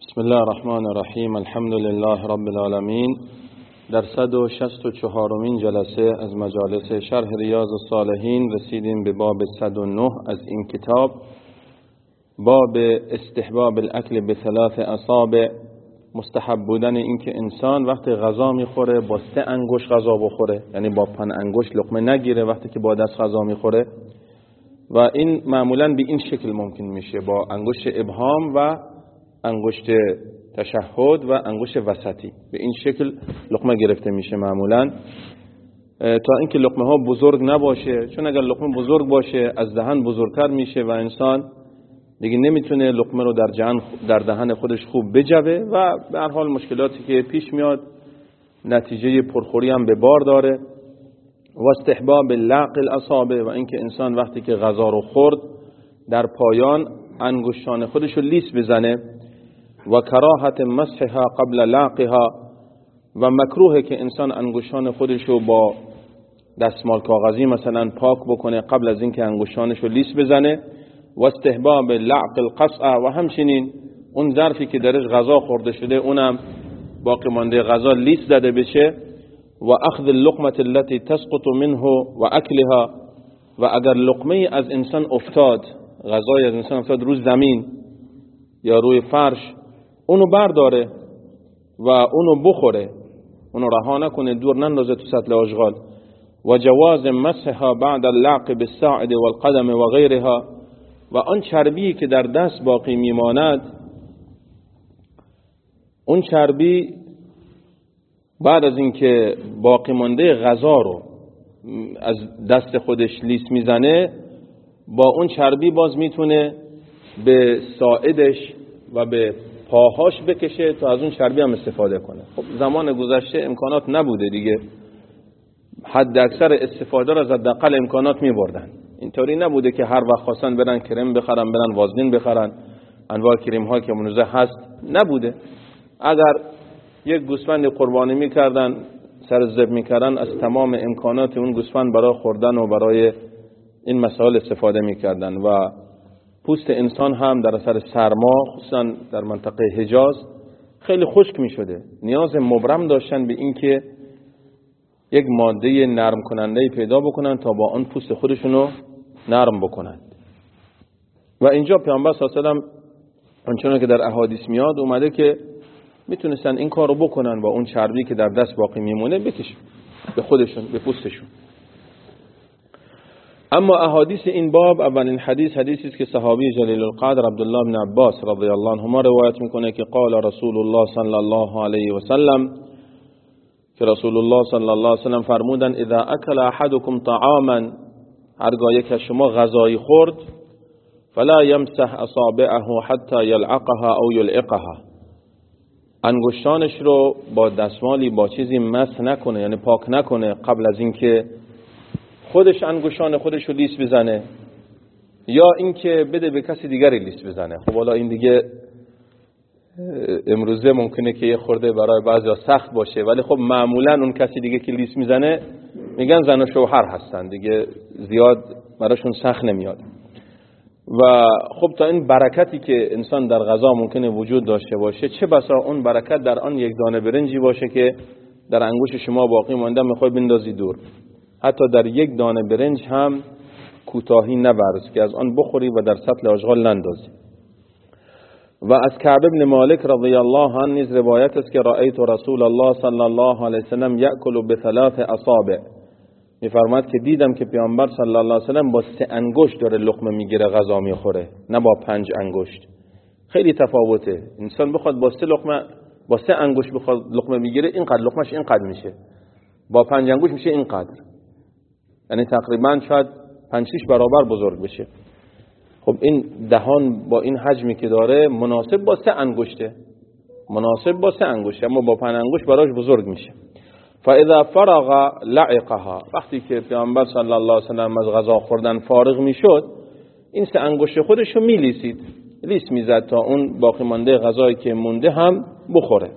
بسم الله الرحمن الرحیم. الحمد لله رب العالمین. در 164مین جلسه از مجالس شرح ریاض الصالحین رسیدیم به باب 109 از این کتاب، باب استحباب الاکل بثلاث اصابع. مستحب بودن این که انسان وقتی غذا میخوره با 3 انگشت غذا بخوره، یعنی با 5 انگشت لقمه نگیره وقتی که با دست غذا میخوره، و این معمولا به این شکل ممکن میشه، با انگشت ابهام و انگشت تشهد و انگشت وسطی به این شکل لقمه گرفته میشه معمولا، تا اینکه لقمه ها بزرگ نباشه، چون اگر لقمه بزرگ باشه از دهن بزرگتر میشه و انسان دیگه نمیتونه لقمه رو در دهن خودش خوب بجوه و به هر حال مشکلاتی که پیش میاد نتیجه پرخوری هم به بار داره. و استحباب لعق الاصابع، و اینکه انسان وقتی که غذا رو خورد در پایان انگشتان خودش رو لیس بزنه، و کراهت مسحها قبل لعقها، و مکروهه که انسان انگشتان خودش رو با دستمال کاغذی مثلا پاک بکنه قبل از اینکه انگشتانش رو لیس بزنه. و استحباب لعق القصع، و همچنین اون ظرفی که درش غذا خورده شده اونم باقی مانده غذا لیس داده بشه. و اخذ اللقمه التي تسقط منه و اکلها، و اگر لقمه از انسان افتاد، غذای از انسان افتاد روی زمین یا روی فرش، اونو برداره و اونو بخوره، اونو رها نکنه، دور نندازه تو سطل آشغال. و جواز مسحها بعد اللعق بالساعد والقدم و غیرها، و آن چربی که در دست باقی میماند، اون چربی بعد از اینکه باقی مانده غذا رو از دست خودش لیس میزنه، با اون چربی باز میتونه به ساعدش و به پاهاش بکشه تا از اون چربی هم استفاده کنه. خب زمان گذشته امکانات نبوده دیگه، حد اکثر استفاده را از حداقل امکانات میبردن. اینطوری نبوده که هر وقت خواستن برن کرم بخرن، برن وازلین بخرن، انواع کریم ها که منوزه هست نبوده. اگر یک گوسفند قربانی میکردن، سر ذبح میکردن، از تمام امکانات اون گوسفند برای خوردن و برای این مسائل استفاده میکردن. و پوست انسان هم در اثر سرما خصوصا در منطقه حجاز خیلی خشک میشده، نیاز مبرم داشتن به این که یک ماده نرم کننده پیدا بکنن تا با آن پوست خودشونو نرم بکنن. و اینجا پیامبر صلی الله علیه و آله آنچنان که در احادیث میاد اومده که میتونستن این کارو بکنن و اون چربی که در دست باقی میمونه بکشن به خودشون، به پوستشون. اما احادیث این باب، اولین حدیثی است که صحابی جلیل القدر عبدالله بن عباس رضی الله عنهما روایت میکنه که قال رسول الله صلی الله علیه و سلم، که رسول الله صلی الله علیه و سلم فرمودن اذا اکل احدکم طعاما، هرگاه یک از شما غذایی خورد، فلا یمسح اصابعه حتی یلعقها او یلعقها، انگشتانش رو با دستمالی با چیزی مسح نکنه، یعنی پاک نکنه قبل از اینکه خودش انگشتان خودش رو لیس بزنه یا اینکه بده به کسی دیگری لیس بزنه. خب حالا این دیگه امروزه ممکنه که یه خورده برای بعضیا سخت باشه، ولی خب معمولا اون کسی دیگه که لیس میزنه میگن زن و شوهر هستن دیگه، زیاد براشون سخت نمیاد. و خب تا این برکتی که انسان در غذا ممکنه وجود داشته باشه، چه بسا اون برکت در آن یک دانه برنجی باشه که در انگوش شما باقی مانده میخوای بندازی دور، حتی در یک دانه برنج هم کوتاهی نورز که از آن بخوری و در سطل آشغال نندازی. و از کعب بن مالک رضی الله عنه نیز روایت است که رأیت رسول الله صلی الله علیه وسلم یأکل بثلاث اصابع، میفرماد که دیدم که پیامبر صلی الله علیه وسلم با 3 انگشت داره لقمه میگیره غذا میخوره، نه با 5 انگشت. خیلی تفاوته. انسان بخواد با 3 انگشت بخواد لقمه بگیره، اینقدر لقمهش اینقدر میشه، با 5 انگشت میشه اینقدر، یعنی تقریبا شاید 5-6 برابر بزرگ بشه. خب این دهان با این حجمی که داره مناسب با 3 انگشته، اما با 5 انگشت براش بزرگ میشه. فاذا فرغ لعقها، وقتی که پیامبر صلی الله علیه و سلم از غذا خوردن فارغ میشد، این 3 انگشت خودش رو لیس میزد تا اون باقی مانده غذایی که مونده هم بخوره.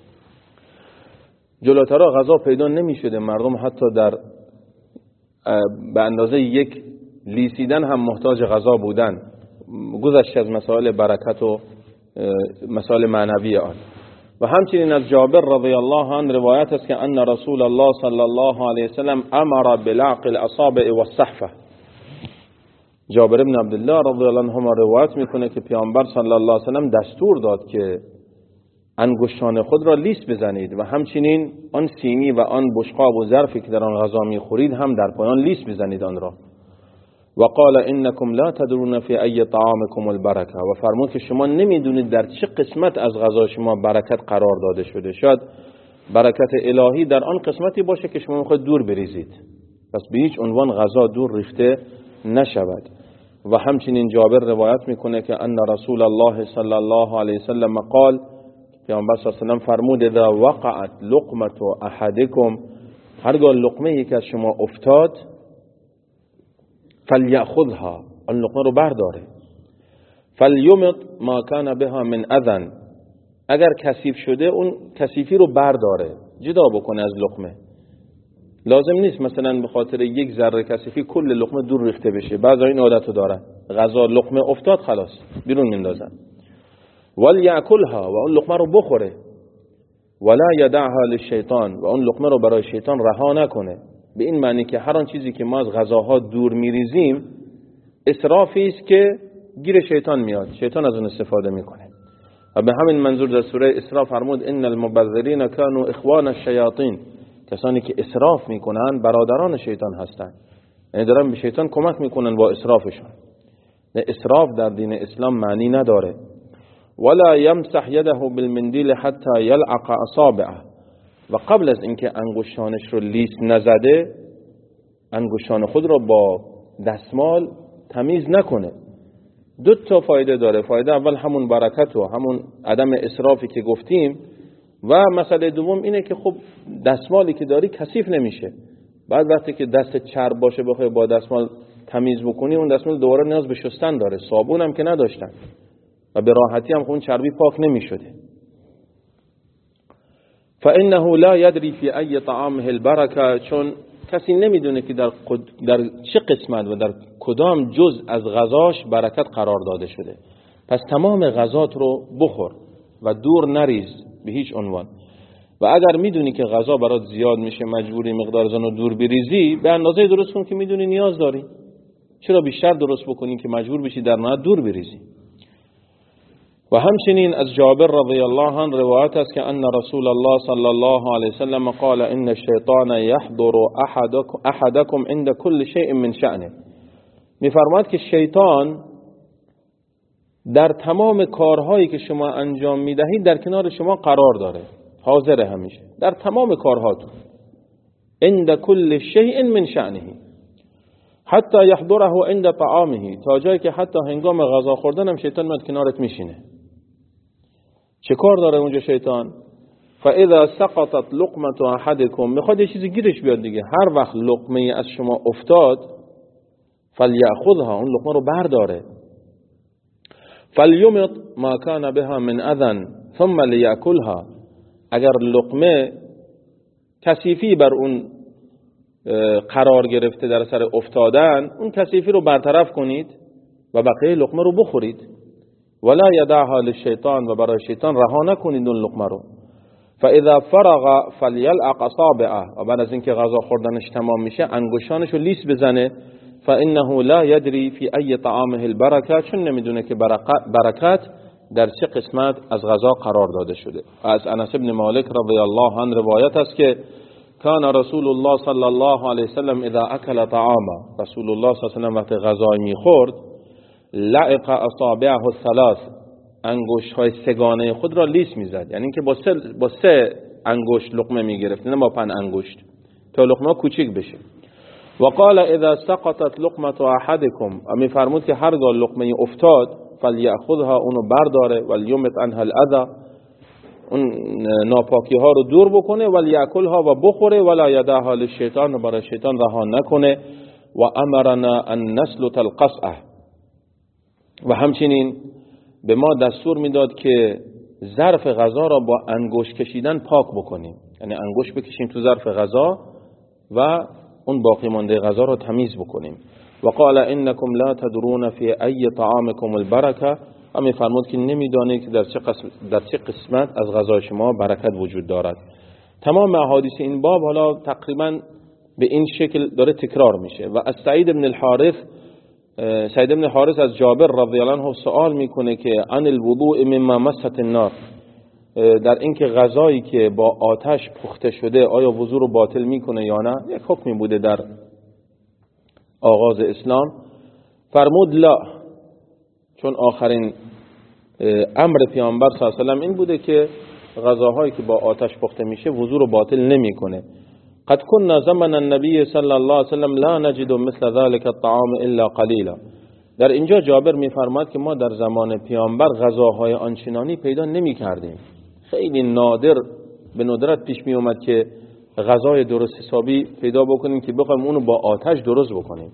جلوترا غذا پیدا نمیشده، مردم حتی در به اندازه یک لیسیدن هم محتاج غذا بودن، گذشت از مسائل برکت و مسائل معنوی آن. و همچنین از جابر رضی الله عنه روایت است که ان رسول الله صلی الله علیه وسلم امر بلعق الاصابع والصحفه. جابر بن عبدالله رضی الله عنهما روایت میکنه که پیامبر صلی الله علیه وسلم دستور داد که انگشتان خود را لیس بزنید و همچنین آن سینی و آن بشقاب و ظرفی که در آن غذا میخورید هم در پایان لیس بزنید آن را. و قال انکم لا تدرون فی ای طعامکم البرکه، و فرمود که شما نمیدونید در چه قسمت از غذا شما برکت قرار داده شده. شاید برکت الهی در آن قسمتی باشه که شما میخواید دور بریزید، پس به هیچ عنوان غذا دور ریخته نشود. و همچنین جابر روایت میکنه که ان رسول الله صلی الله علیه وسلم قال، پیامبر صلی الله علیه وسلم فرمود اذا وقعت لقمه احدکم، هرگاه لقمه یک از شما افتاد، فلیأخذها، آن لقمه رو برداره، فلیمط ما کان بها من اذن، اگر کثیف شده اون کثیفی رو برداره، جدا بکنه از لقمه. لازم نیست مثلا به خاطر یک ذره کثیفی کل لقمه دور ریخته بشه. بعضی این عادتو دارن، غذا لقمه افتاد خلاص بیرون میندازن. ولیأکلها، و اون لقمه رو بخوره. ولا یدعها للشیطان، و اون لقمه رو برای شیطان رها نکنه. به این معنی که هر آن چیزی که ما از غذاها دور میریزیم اسرافی است که گیر شیطان میاد، شیطان از اون استفاده میکنه. و به همین منظور در سوره اسراء فرمود ان المبذرین كانوا اخوان الشیاطین، کسانی که اسراف میکنن برادران شیطان هستند، یعنی دارن به شیطان کمک میکنن با اسرافشون. نه، اسراف در دین اسلام معنی نداره. ولا یمسح یده بالمندیل حتی یلعق اصابعه، و قبل از اینکه انگشتانش رو لیس نزده انگشتان خود را با دستمال تمیز نکنه. دو تا فایده داره. فایده اول همون برکت و همون عدم اسرافی که گفتیم، و مسئله دوم اینه که خب دستمالی که داری کثیف نمیشه. بعد وقتی که دست چرب باشه بخوای با دستمال تمیز بکنی، اون دستمال دوباره نیاز به شستن داره. صابون هم که نداشتن و به راحتی هم اون چربی پاک نمیشده. فانه لا يدري في ای طعامه البرکه، چون کسی نمیدونه که در چه قسمت و در کدام جز از غذاش برکت قرار داده شده. پس تمام غذات رو بخور و دور نریز به هیچ عنوان. و اگر میدونی که غذا برات زیاد میشه، مجبوری مقدار زن رو دور بریزی، به اندازه درست کن که میدونی نیاز داری. چرا بیشتر درست بکنی که مجبور بشی در نهایت دور بریزی؟ و همچنین از جابر رضی الله عنه روایت است که ان رسول الله صلی الله علیه وسلم قال ان الشیطان یحضر احدکم عند كل شیء من شأنه. میفرماید که شیطان در تمام کارهایی که شما انجام میدهید در کنار شما قرار داره، حاضر همیشه در تمام کارهاتون. عند كل شیء من شأنه، حتی یحضره عند طعامه، تا جایی که حتی هنگام غذا خوردن هم شیطان میاد کنارت میشینه. چه کار داره اونجا شیطان؟ فاذا سقطت لقمه احدکم، میخواد یه چیزی گیرش بیاد دیگه. هر وقت لقمه از شما افتاد، فلیأخذها، اون لقمه رو برداره. فلیمط ما کان بها من اذن ثم لیأکلها، اگر لقمه کثیفی بر اون قرار گرفته در سر افتادن، اون کثیفی رو برطرف کنید و بقیه لقمه رو بخورید. ولا یدعها للشیطان، و برای شیطان رها نکنید اون لقمه رو. فاذا فرغ فلیلعق اصابعه، و بعد از اینکه غذا خوردنش تمام میشه انگشتانش رو لیس بزنه. فانه لا یدری فی ای طعامه البرکه، چون نمیدونه که برکت در چه قسمت از غذا قرار داده شده. از انس بن مالک رضی الله عنه روایت است که کان رسول الله صلی الله علیه وسلم اذا اکل طعاما، رسول الله صلی الله علیه وسلم وقتی غذا میخورد، لعق اصابعه الثلاث، انگشت‌های سگانه خود را لیس میزد، یعنی که با سه انگشت لقمه میگرفت، نه با 5 انگشت، تا لقمه کوچیک بشه. و قال اذا سقطت لقمه احدکم، امی فرمود که هرگاه لقمه افتاد، فلیأخذها، اونو برداره، ولیمط عنها الاذى، اون ناپاکی ها رو دور بکنه، ولیأکلها، و بخوره، ولا یدعها للشیطان، و برای شیطان رها نکنه. و امرنا ان نسلط القصعه، و همچنین به ما دستور میداد که ظرف غذا را با انگشت کشیدن پاک بکنیم، یعنی انگشت بکشیم تو ظرف غذا و اون باقی مانده غذا را تمیز بکنیم. و قال انکم لا تدرون فی ای طعامکم البرکه، و میفرمود که نمیدانید که در چه قسمت از غذای شما برکت وجود دارد. تمام احادیث این باب حالا تقریبا به این شکل داره تکرار میشه. و از سعید بن الحارث از جابر رضی الله عنه سوال میکنه که عن الوضوء مما مست النار، در اینکه غذایی که با آتش پخته شده آیا وضو رو باطل میکنه یا نه. یک حکمی بوده در آغاز اسلام. فرمود لا، چون آخرین امر پیامبر صلی الله علیه و آله این بوده که غذاهایی که با آتش پخته میشه وضو رو باطل نمیکنه. قد كنا زمن النبي صلی الله علیه و سلم لا نجد مثل ذلك الطعام الا قلیلا. در اینجا جابر میفرماد که ما در زمان پیامبر غذاهای آنچنانی پیدا نمیکردیم. خیلی نادر به ندرت پیش می اومد که غذای درست حسابی پیدا بکنیم که بخوایم اونو با آتش درست بکنیم،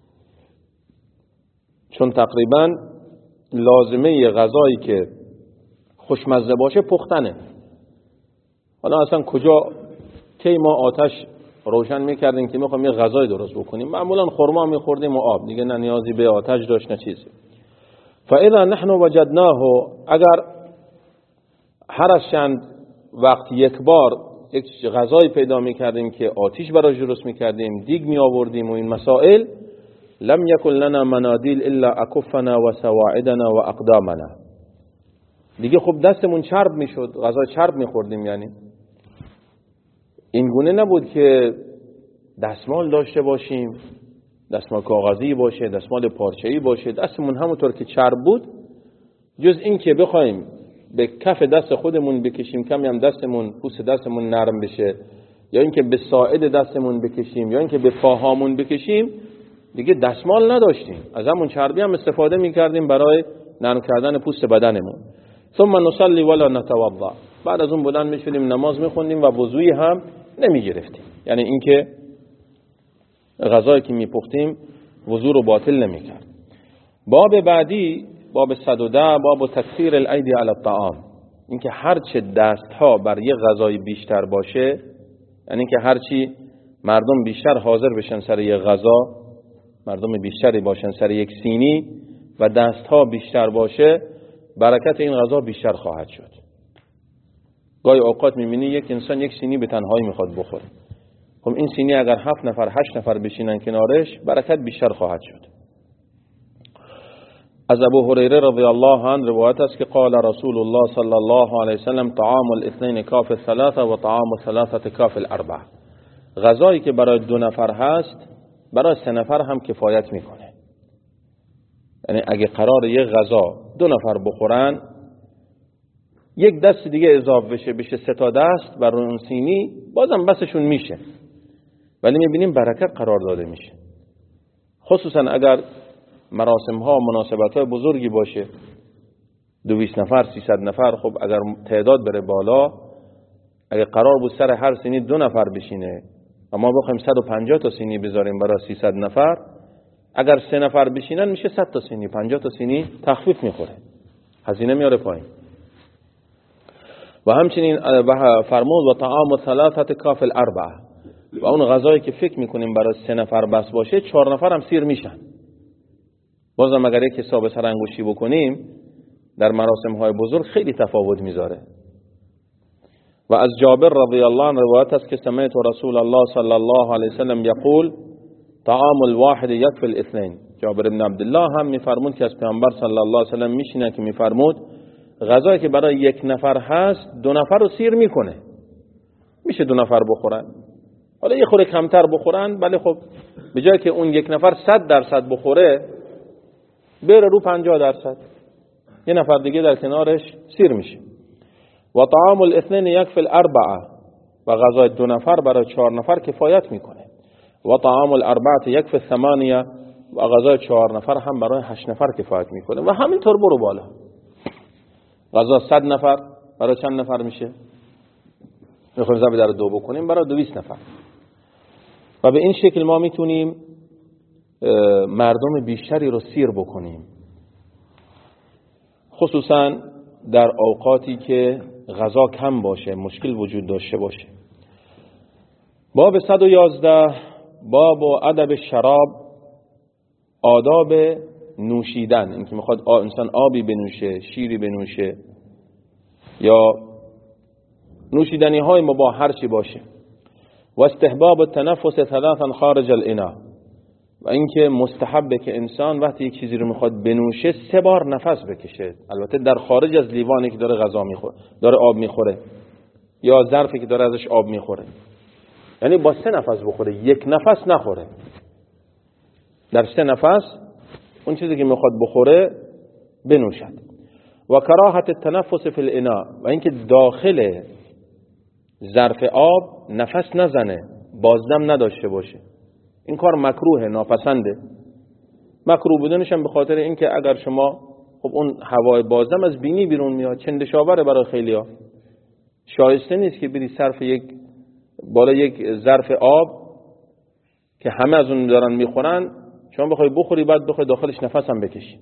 چون تقریبا لازمه غذایی که خوشمزه باشه پختنه. حالا اصلا کجا کی ما آتش روشن میکردیم که میخوایم یه غذای درست بکنیم؟ معمولا خرما میخوردیم و آب، دیگه نه نیازی به آتش داشت نه چیزی. فاذا نحن وجدناه، اگر هر از چند وقت یک بار یک غذای پیدا میکردیم که آتش براش درست میکردیم، دیگ می آوردیم و این مسائل، لم یکن لنا منادیل الا اکفنا و سواعدنا و اقدامنا. دیگه خب دستمون چرب میشد، غذا چرب میخوردیم. یعنی این گونه نبود که دستمال داشته باشیم، دستمال کاغذی باشه، دستمال پارچه‌ای باشه. دستمون همونطور که چرب بود، جز این که بخوایم به کف دست خودمون بکشیم کمی هم دستمون، پوست دستمون نرم بشه، یا اینکه به ساعد دستمون بکشیم، یا اینکه به پاهامون بکشیم، دیگه دستمال نداشتیم. از همون چربی هم استفاده میکردیم برای نرم کردن پوست بدنمون. ثم نصلي ولا نتوضا، بعد از اون بلند میشدیم نماز میخوندیم و وضوئی هم نمیگرفتیم. یعنی اینکه غذایی که میپختیم وضو رو باطل نمیکرد. باب بعدی، باب 110، باب تکثیر الایدی علی الطعام. اینکه هر چه دستها بر یه غذای بیشتر باشه، یعنی که هر چی مردم بیشتر حاضر بشن سر یه غذا، مردم بیشتری باشن سر یک سینی و دستها بیشتر باشه، برکت این غذا بیشتر خواهد شد. گاهی اوقات میبینی یک انسان یک سینی به تنهایی میخواد بخوره. خب این سینی اگر 7 نفر 8 نفر بشینن کنارش، برکت بیشتر خواهد شد. از ابو هریره رضی الله عنه روایت است که قال رسول الله صلی الله علیه وسلم طعام الاثنين کاف الثلاثه و طعام الثلاثه کاف الاربعه. غذایی که برای 2 نفر هست برای 3 نفر هم کفایت میکنه. یعنی اگه قرار یه غذا 2 نفر بخورن، یک دست دیگه اضافه بشه 3 تا دست بر اون سینی، بازم بسشون میشه، ولی میبینیم برکت قرار داده میشه. خصوصا اگر مراسم ها مناسبت های بزرگی باشه، 200 نفر 300 نفر، خب اگر تعداد بره بالا، اگر قرار بود سر هر سینی 2 نفر بشینه و ما بخوایم 150 تا سینی بذاریم برای 300 نفر، اگر 3 نفر بشینن میشه 100 تا سینی، 50 تا سینی تخفیف میخوره، هزینه میاره پایین. و همچنین فرمود و طعام ثلاثه کاف الاربعه، و اون غذایی که فکر میکنیم برای 3 نفر بس باشه، 4 نفر هم سیر میشن. بازم اگر یک حساب سرانگشتی بکنیم در مراسم های بزرگ خیلی تفاوت میذاره. و از جابر رضی الله عنه روایت است که سمعت رسول الله صلی الله علیه وسلم یقول طعام الواحد یکفی الاثنين. جابر بن عبدالله هم میفرمود که از پیامبر صلی الله علیه وسلم میشینه که میفرمود غذایی که برای 1 نفر هست 2 نفر رو سیر میکنه، میشه 2 نفر بخورن. حالا یه خورده کمتر بخورن، ولی خب به جای که اون 1 نفر 100% بخوره، بره رو 50%، یه نفر دیگه در کنارش سیر میشه. و طعام الاثنين یکفی الاربعه، و غذای 2 نفر برای 4 نفر کفایت میکنه. و طعام الاربعه یکفی الثمانیه، و غذای 4 نفر هم برای 8 نفر کفایت میکنه. و همینطور برو بالا. غذا 100 نفر برای چند نفر میشه؟ میخوایم ضرب در 2 بکنیم، برای 200 نفر. و به این شکل ما میتونیم مردم بیشتری رو سیر بکنیم، خصوصا در اوقاتی که غذا کم باشه، مشکل وجود داشته باشه. باب 111 باب ادب الشراب، آداب نوشیدن، اینکه میخواد انسان آبی بنوشه، شیری بنوشه یا نوشیدنی های مباح هر چی باشه. و استحباب التنفس ثلاثا خارج الاناء، و اینکه مستحبه که انسان وقتی یک چیزی رو میخواد بنوشه 3 بار نفس بکشه، البته در خارج از لیوانی که داره غذا میخوره، داره آب میخوره، یا ظرفی که داره ازش آب میخوره، یعنی با 3 نفس بخوره، 1 نفس نخوره. در 3 نفس اون چیزی که میخواد بخوره بنوشد. و کراهت التنفس فی الاناء، و اینکه داخل ظرف آب نفس نزنه، بازدم نداشته باشه. این کار مکروه، ناپسنده. مکروه بودنش هم به خاطر اینکه اگر شما خب اون هوای بازدم از بینی بیرون میاد، چندشاوره برای خیلیا. شایسته نیست که بری صرف بالا یک ظرف آب که همه از اون دارن میخورن، شما بخوای بخوری بعد بخوای داخلش نفس هم بکشی.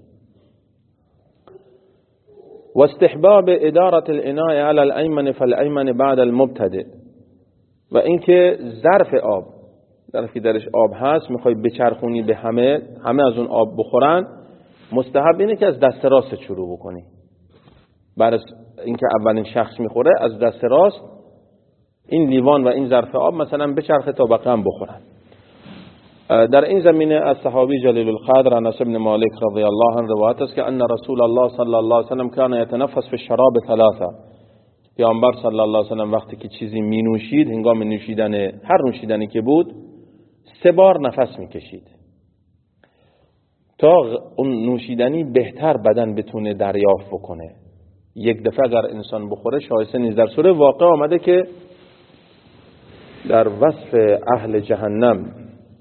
و استحباب اداره الاناء علی الایمن فالایمن بعد المبتدئ، و اینکه ظرف آب، ظرفی درش آب هست، میخوای بچرخونی به همه از اون آب بخورن، مستحب اینه که از دست راست شروع بکنی. بعد از اینکه اولین شخص میخوره از دست راست این لیوان و این ظرف آب مثلا بچرخه تا بقیه هم بخورن. در این زمینه از صحابی جلیل القدر انس بن مالک رضی الله عنه روایت است که ان رسول الله صلی الله علیه و سلم کان یتنفس فی الشراب 3. پیامبر صلی الله علیه و سلم وقتی که چیزی می نوشید، هنگام نوشیدن هر نوشیدنی که بود 3 بار نفس میکشید تا اون نوشیدنی بهتر بدن بتونه دریافت بکنه. یک دفعه اگر انسان بخوره شایسته نیست. در سوره واقعه آمده که در وصف اهل جهنم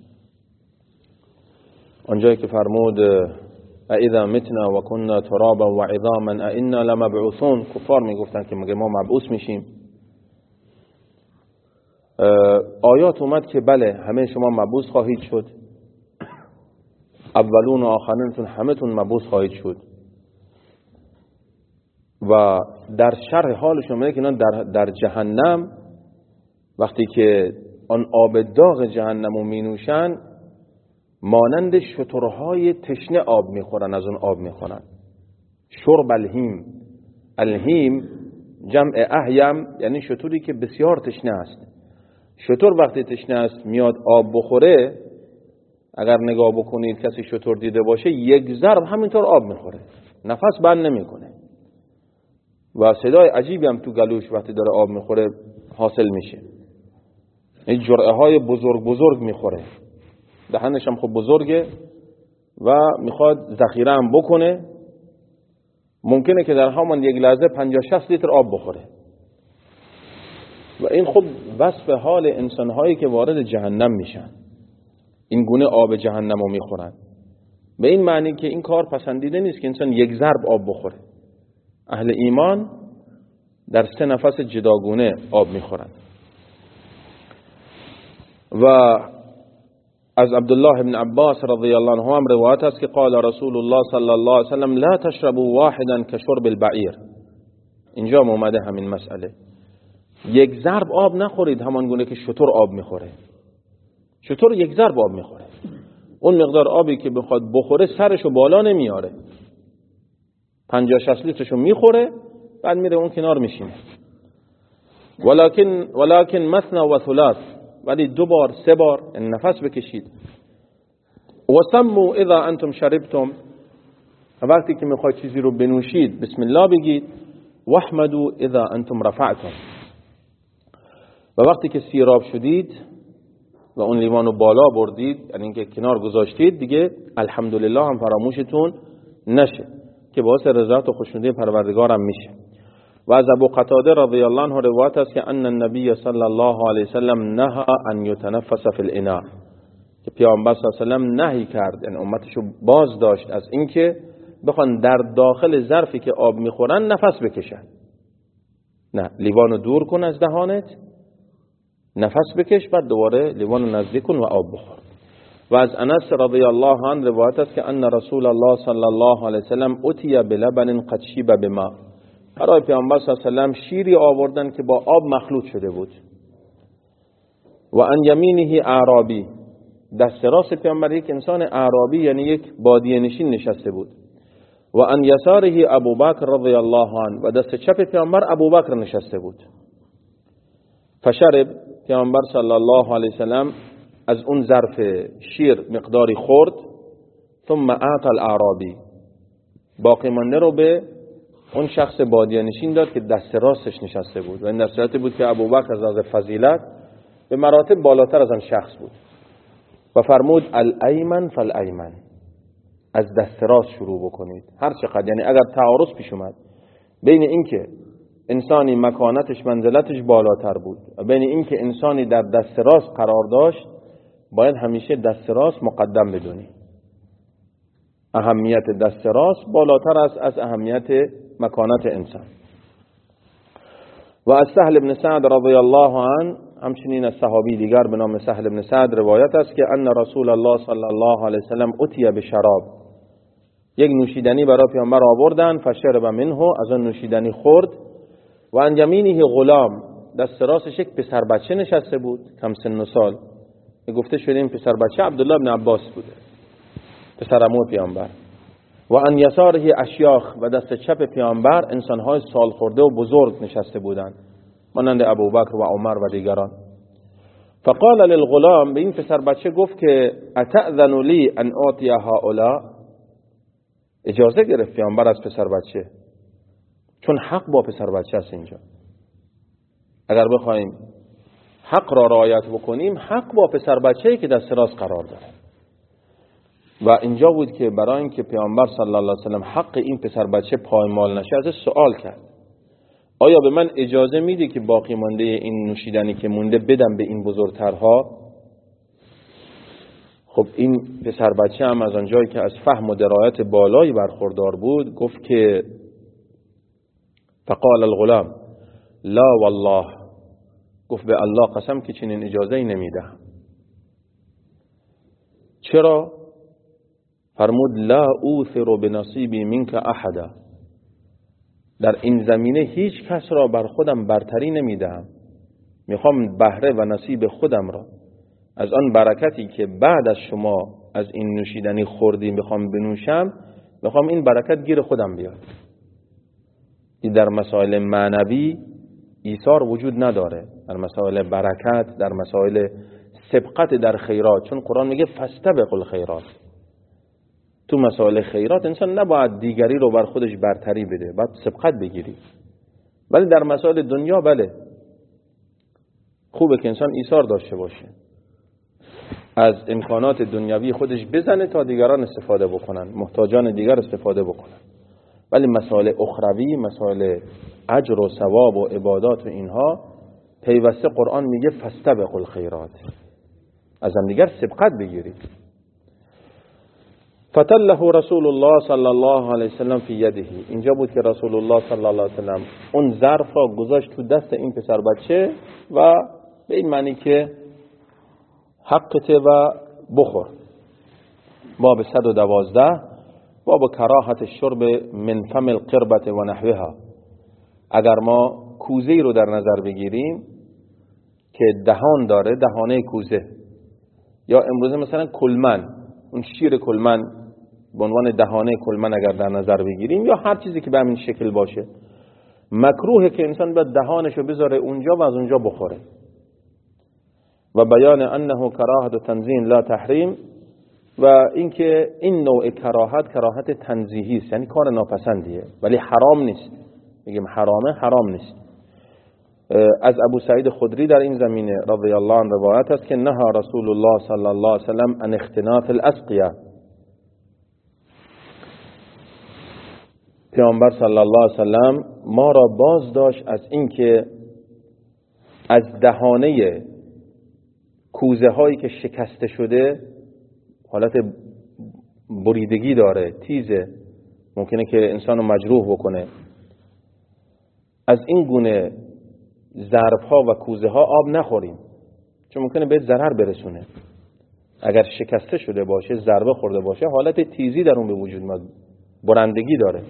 آنجایی که فرمود اذا متنا و كنا ترابا و عظاما ائنا لمبعوثون، کفار میگفتن که مگه ما مبعوث میشیم. آیات اومد که بله همه شما مبعوث خواهید شد، اولون و آخرینتون همه‌تون مبعوث خواهید شد. و در شرح حالشون میگه که در جهنم وقتی که آن آب داغ جهنم رو مینوشن مانند شترهای تشنه آب میخورن، از اون آب میخورن. شرب الهیم، الهیم جمع اهیم یعنی شتری که بسیار تشنه است. شتر وقتی تشنه است میاد آب بخوره، اگر نگاه بکنید کسی شتر دیده باشه 1 ضرب همینطور آب میخوره، نفس بند نمیکنه و صدای عجیبی هم تو گلوش وقتی داره آب میخوره حاصل میشه. این جرعه های بزرگ میخوره، دهنش هم خب بزرگه و میخواد ذخیره هم بکنه. ممکنه که در همان یک لحظه 50-60 لیتر آب بخوره. و این خب وصف حال انسانهایی که وارد جهنم میشن، این گونه آب جهنم رو میخورن. به این معنی که این کار پسندیده نیست که انسان 1 ضرب آب بخوره. اهل ایمان در 3 نفس جداگونه آب میخورن. و از عبدالله بن عباس رضی الله عنه هم روایت است که قال رسول الله صلی الله علیه وسلم لا تشربوا واحدا كشرب البعیر. اینجا اومده همین مسئله. 1 ضرب آب نخورید همان گونه که شتر آب میخوره. شتر 1 ضرب آب میخوره، اون مقدار آبی که بخواد بخوره سرشو بالا نمیاره، 50-60 لیترشو میخوره بعد میره اون کنار میشینه. ولکن مثنا و ثلاث، ولی 2 بار 3 بار نفس بکشید. و سموا اذا انتم شربتم، وقتی که میخواید چیزی رو بنوشید بسم الله بگید. واحمدوا اذا انتم رفعتم، و وقتی که سیراب شدید و اون لیوان رو بالا بردید، یعنی اینکه کنار گذاشتید، دیگه الحمدلله هم فراموشتون نشه که باعث رضایت و خوشنودی پروردگار هم میشه. و از ابو قتاده رضی الله عنه روایت است که ان النبی صلی الله علیه وسلم نهى ان يتنفس فی الاناء، که پیامبر صلی الله علیه وسلم نهی کرد، یعنی امتشو باز داشت از اینکه بخوان در داخل ظرفی که آب میخورن نفس بکشن. نه، لیوانو دور کن از دهانت، نفس بکش، بعد دوباره لیوانو نزدیک کن و آب بخور. و از انس رضی الله عنه روایت است که ان رسول الله صلی الله علیه وسلم اتي بلبن قد شیب بما، برای پیامبر صلی الله علیه وسلم شیری آوردن که با آب مخلوط شده بود. و ان یمینه اعرابی، دست راست پیامبر یک انسان اعرابی یعنی یک بادیه نشین نشسته بود. و ان یساره ابوبکر رضی الله عنه، و دست چپ پیامبر ابوبکر نشسته بود. فشرب، پیامبر صلی الله علیه وسلم از اون ظرف شیر مقداری خورد. ثم اعطى الاعرابی، باقی مانده رو به اون شخص بادیه نشین داد که دست راستش نشسته بود. و این در صورتی بود که ابوبکر از لحاظ فضیلت به مراتب بالاتر از آن شخص بود. و فرمود الایمن فالایمن، از دست راست شروع بکنید هر چقدر. یعنی اگر تعارض پیش اومد بین اینکه انسانی مکانتش منزلتش بالاتر بود و بین اینکه انسانی در دست راست قرار داشت، باید همیشه دست راست مقدم بدونی. اهمیت دست راست بالاتر است از اهمیت مکانت انسان. و از سهل بن سعد رضی الله عنه، همچنین از صحابی دیگر به نام سهل بن سعد روایت است که ان رسول الله صلی الله علیه وسلم اتی بشراب، یک نوشیدنی برای پیامبر آوردن. فشرب منه، از آن نوشیدنی خورد. و عن یمینه غلام، دست راستش یک پسر بچه نشسته بود کم سن و سال. گفته شده این پسر بچه عبدالله بن عباس بوده، پسر عمو پیامبر. و عن یساره اشیاخ، و دست چپ پیامبر انسان‌های سال خورده و بزرگ نشسته بودند مانند ابوبکر و عمر و دیگران. فقال للغلام، به این پسر بچه گفت که اتأذن لی ان اعطی هؤلاء، اجازه گرفت پیامبر از پسر بچه، چون حق با پسر بچه است. اینجا اگر بخوایم حق را رعایت بکنیم، حق با پسر بچه‌ای که دست راست قرار داره. و اینجا بود که برای اینکه پیامبر صلی الله علیه و سلم حق این پسر بچه پایمال نشه، ازش سوال کرد آیا به من اجازه میده که باقی مانده این نوشیدنی که مونده بدم به این بزرگترها؟ خب این پسر بچه هم از آنجایی که از فهم و درایت بالایی برخوردار بود گفت که فقال الغلام لا والله، گفت به الله قسم که چنین اجازه‌ای نمیدهم. چرا؟ فرمود لا اوثر بنصیبی منک احدا، در این زمینه هیچ کس را بر خودم برتری نمیدهم. میخوام بهره و نصیب خودم را از آن برکتی که بعد از شما از این نوشیدنی خوردیم بخوام بنوشم، میخوام این برکت گیر خودم بیاد. این در مسائل معنوی ایثار وجود نداره، در مسائل برکت، در مسائل سبقت در خیرات، چون قرآن میگه فاستبقوا الخیرات. تو مسائل خیرات انسان نباید دیگری رو بر خودش برتری بده، باید سبقت بگیری. ولی در مسائل دنیا بله، خوبه که انسان ایثار داشته باشه، از امکانات دنیوی خودش بزنه تا دیگران استفاده بکنن، محتاجان دیگر استفاده بکنن. ولی مسائل اخروی، مسائل اجر و ثواب و عبادات و اینها پیوسته قرآن میگه فاستبقوا الخیرات، از هم دیگر سبقت بگیرید. فتله رسول الله صلی الله علیه وسلم فی یده، اینجا بود که رسول الله صلی الله علیه وسلم اون ظرف را گذاشت تو دست این پسر بچه و به این معنی که حقته و بخور. باب 112 باب کراهت شرب من فم القربة و نحوها. اگر ما کوزه رو در نظر بگیریم که دهان داره، دهانه کوزه، یا امروزه مثلا کلمن، اون شیر کلمن به عنوان دهانه کلمن اگر در نظر بگیریم، یا هر چیزی که به همین شکل باشه، مکروهه که انسان به دهانشو بذاره اونجا و از اونجا بخوره. و بیان انه کراهت و تنزیه لا تحریم، و اینکه این نوع کراهت تنزیهی است، یعنی کار ناپسندیه ولی حرام نیست. میگیم حرامه، حرام نیست. از ابو سعید خدری در این زمینه رضی الله عنه روایت است که نهى رسول الله صلی الله علیه وسلم عن اختناط الاسقیه، پیامبر صلی الله علیه وسلم ما را باز داشت از اینکه از دهانه کوزه هایی که شکسته شده، حالت بریدگی داره، تیزه، ممکنه که انسانو مجروح بکنه، از این گونه ظرف ها و کوزه ها آب نخوریم، چون ممکنه بهت ضرر برسونه. اگر شکسته شده باشه، ضربه خورده باشه، حالت تیزی در اون به وجود میاد، برندگی داره.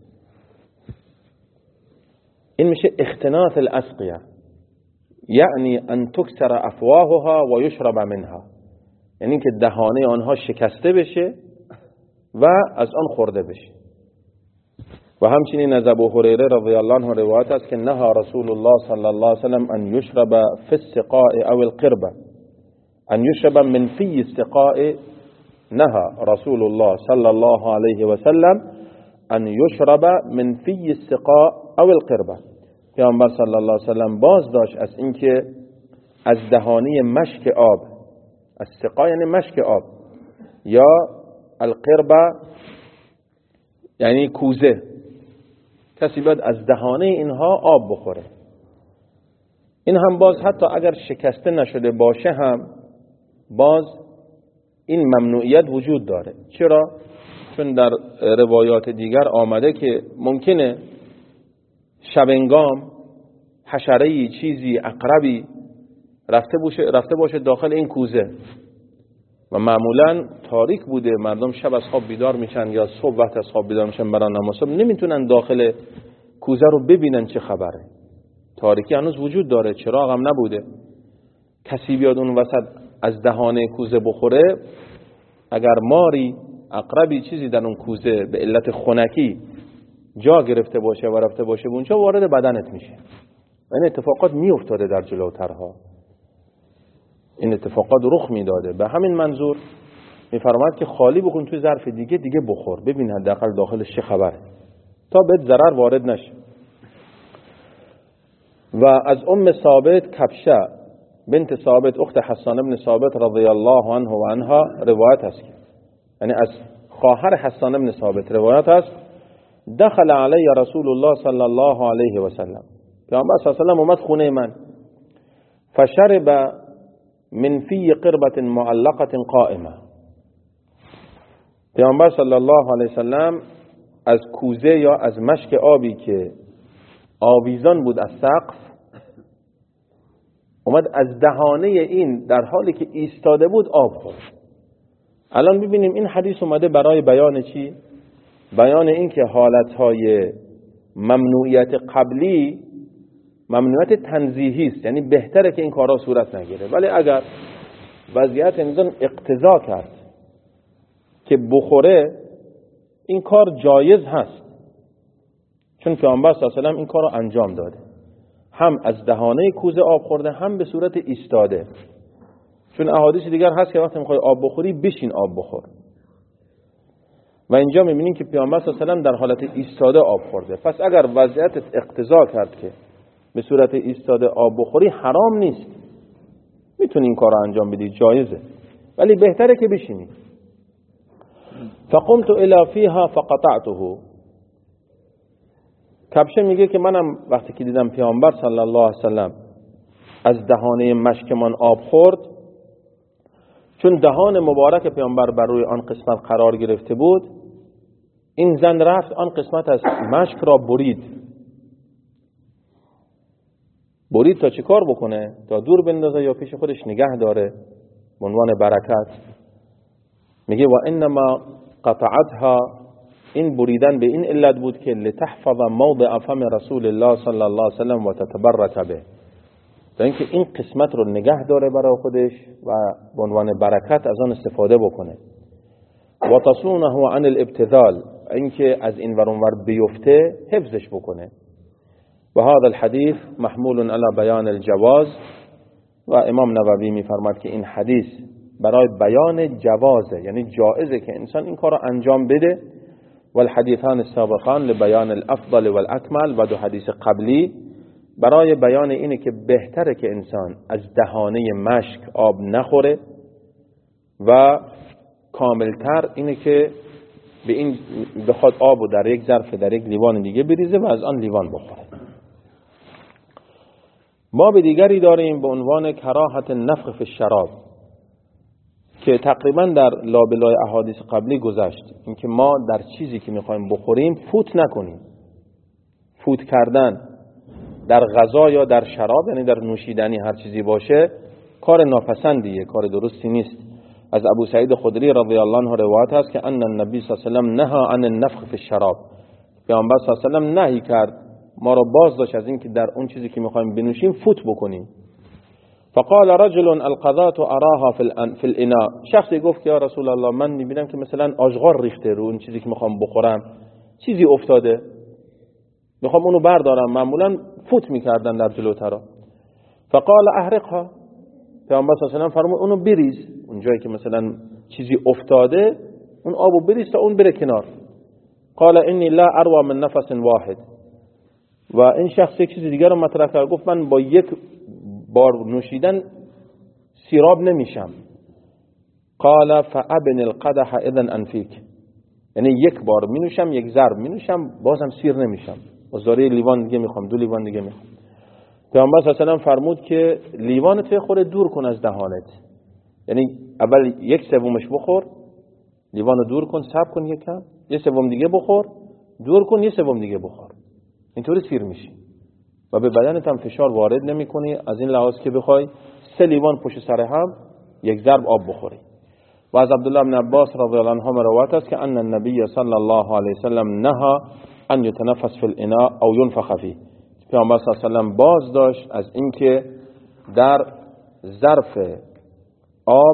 این میشه اختناط الاسقیه، یعنی ان تکسر افواهها و یشرب منها، یعنی که دهانه آنها شکسته بشه و از آن خورده بشه. و همچنین از ابو هریره رضی الله عنه روایت است که نهى رسول الله صلی الله علیه وسلم ان یشرب فی السقاء او القربه، ان یشرب من فی السقاء، نهى رسول الله صلی الله علیه وسلم ان یشرب من فی السقاء او القربه. پیامبر صلی الله علیه وسلم باز داشت از اینکه از دهانه مشک آب، السقا یعنی مشک آب، یا القربه یعنی کوزه، کسی باید از دهانه اینها آب بخوره. این هم باز حتی اگر شکسته نشده باشه هم باز این ممنوعیت وجود داره. چرا؟ چون در روایات دیگر آمده که ممکنه شبنگام، حشره‌ای، چیزی، عقربی رفته باشه داخل این کوزه و معمولا تاریک بوده، مردم شب از خواب بیدار میشن یا صبح وقت از خواب بیدار میشن برای نماز صبح، نمیتونن داخل کوزه رو ببینن چه خبره، تاریکی هنوز وجود داره، چراغ هم نبوده. کسی بیاد اون وسط از دهانه کوزه بخوره، اگر ماری، عقربی، چیزی در اون کوزه به علت خنکی جا گرفته باشه و رفته باشه اونجا، وارد بدنت میشه. این اتفاقات میافتاده در جلوترها، این اتفاقات رخ میداده. به همین منظور میفرماید که خالی بکن توی ظرف دیگه بخور، ببین حداقل داخلش چه خبره تا بهت ضرر وارد نشه. و از ام ثابت کبشه بنت ثابت اخت حسان ابن ثابت رضی الله عنه و عنها روایت است، یعنی از خواهر حسان ابن ثابت روایت است، دخل علی رسول الله صلی الله علیه و سلم، پیامبر صلی الله علیه و سلم اومد خونه من، فشرب من فی قربة معلقة قائمه، پیامبر صلی الله علیه و سلم از کوزه یا از مشک آبی که آویزان بود از سقف اومد از دهانه این در حالی که ایستاده بود آب خورد. الان ببینیم این حدیث اومده برای بیان چی؟ بیان این که حالتهای ممنوعیت قبلی ممنوعیت تنزیهی است، یعنی بهتره که این کارها صورت نگیره، ولی اگر وضعیت انسان اقتضا کرد که بخوره این کار جایز هست، چون پیامبر صلی الله علیه و آله این کار رو انجام داده، هم از دهانه کوزه آب خورده هم به صورت ایستاده. چون احادیث دیگر هست که وقتی میخوای آب بخوری بشین آب بخور، و اینجا میبینیم که پیامبر صلی الله علیه و آله در حالت ایستاده آب خورده. پس اگر وضعیت اقتضا کرد که به صورت ایستاده آب بخوری حرام نیست، میتونی این کار رو انجام بدی، جایزه، ولی بهتره که بشینی. فقمت الی فیها فقطعته، کبشه میگه که منم وقتی که دیدم پیامبر صلی الله علیه و سلم از دهانه مشکمان آب خورد، چون دهان مبارک پیامبر بر روی آن قسمت قرار گرفته بود، این زن رفت آن قسمت از مشک را برید تا چه کار بکنه؟ تا دور بندازه یا پیش خودش نگه داره به عنوان برکت. میگه و انما قطعتها، این بریدن به این علت بود که لتحفظ موضع فم رسول الله صلی الله علیه وسلم و تتبرک به، تا اینکه این قسمت رو نگه داره برای خودش و به عنوان برکت از آن استفاده بکنه. و تصونه عن الابتذال، اینکه از این ور اون ور بیفته حفظش بکنه. و هذا الحديث محمول على بیان الجواز، و امام نووی میفرماد که این حدیث برای بیان جوازه، یعنی جائزه که انسان این کار رو انجام بده. و الحدیثان السابقان لبیان الافضل والاکمل، و دو حدیث قبلی برای بیان اینه که بهتره که انسان از دهانه مشک آب نخوره، و کاملتر اینه که به این بخواد آب رو در یک ظرف در یک لیوان دیگه بریزه و از آن لیوان بخوره. باب دیگری داریم به عنوان کراهت النفخ فی الشراب، که تقریبا در لابلای احادیث قبلی گذشت، اینکه ما در چیزی که میخوایم بخوریم فوت نکنیم. فوت کردن در غذا یا در شراب، یعنی در نوشیدنی هر چیزی باشه، کار ناپسندیه، کار درستی نیست. از ابو سعید خدری رضی الله عنه روایت است که ان النبی صلی الله علیه و سلم نهى عن النفخ فی الشراب، پیامبر صلی الله علیه و سلم نهی کرد، ما را باز داشت از این که در اون چیزی که میخوایم بنوشیم فوت بکنیم. فقال رجل القضاة اراها في الاناء. شخصی گفت که یا رسول الله من میبینم که مثلا آشغال ریخته رو اون چیزی که میخوام بخورم، چیزی افتاده میخوام اونو بردارم، معمولا فوت میکردن در جلوترا. فقال احرقها. پیامبر صلی الله علیه و آله فرمود اونو بریز، اون جایی که مثلا چیزی افتاده اون آبو بریز تا اون بره کنار. قال انی لا اروى من نفس واحد. و این شخص یک چیز دیگر رو مطرح کرد، گفت من با یک بار نوشیدن سیراب نمیشم. قال فابن القدح اذن انفیک. یعنی یک بار می نوشم، یک ضرب می نوشم، بازم سیر نمیشم، بازاری لیوان دیگه میخوام، 2 لیوان دیگه میخوام. پیامبر صلی الله علیه و آله فرمود که لیوانت خود دور کن از دهانت، یعنی اول 1/3 بخور، لیوانو دور کن، صبر کن یکم، 1/3 دیگه بخور، دور کن، 1/3 دیگه بخور، اینطوری سیر میشی و به بدنت هم فشار وارد نمیکنی، از این لحاظ که بخوای 3 لیوان پشت سر هم 1 ضرب آب بخوری. و از عبدالله بن عباس رضی الله عنهما روایت است که ان النبی صلی الله علیه و سلم نهى ان يتنفس في الاناء او ينفخ فيه. پیامبر صلی الله علیه و سلم باز داشت از اینکه در ظرف آب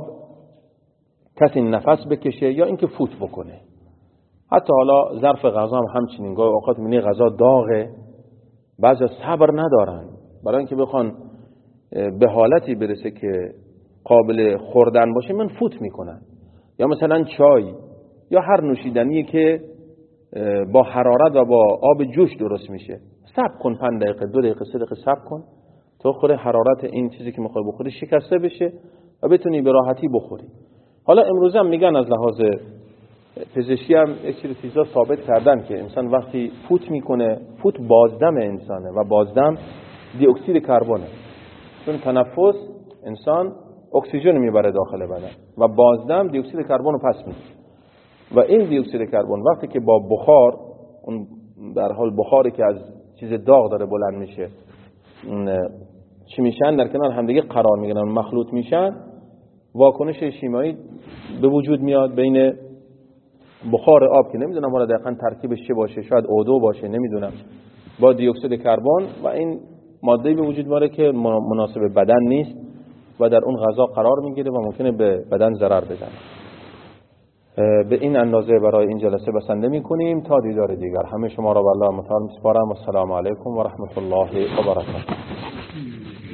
کسی نفس بکشه یا اینکه فوت بکنه. حتی حالا ظرف غذا هم همچنین، گاهی اوقات میبینی غذا داغه، بعضی صبر ندارن برای اینکه بخوان به حالتی برسه که قابل خوردن باشه من فوت میکنن. یا مثلا چای یا هر نوشیدنی که با حرارت و با آب جوش درست میشه، صبر کن 5 دقیقه 2 دقیقه 3 دقیقه صبر کن تا خود حرارت این چیزی که میخوای بخوری شکسته بشه و بتونی به راحتی بخوری. حالا امروز هم میگن از لحاظ پزشکی هم یک چیزا ثابت کردن که انسان وقتی فوت میکنه، فوت بازدم انسانه و بازدم دی اکسید کربونه، چون تنفس انسان اکسیژن میبره داخل بدن و بازدم دی اکسید کربن رو پس میده و این دی اکسید کربن وقتی که با بخار، اون در حال بخاری که از چیز داغ داره بلند میشه، چی میشن در کنار همدیگه قرار میگیرن، مخلوط میشن، واکنش شیمیایی به وجود میاد بین بخار آب که نمیدونم حالا دقیقاً ترکیبش چه باشه، شاید O2 باشه نمیدونم، با دی اکسید کربن و این ماده به وجود میاره که مناسب بدن نیست و در اون غذا قرار میگیره و ممکنه به بدن ضرر بزنه. به این اندازه برای این جلسه بسنده میکنیم تا دیدار دیگر. همه شما را به الله متعال میسپارم و السلام علیکم و رحمت الله و برکاته.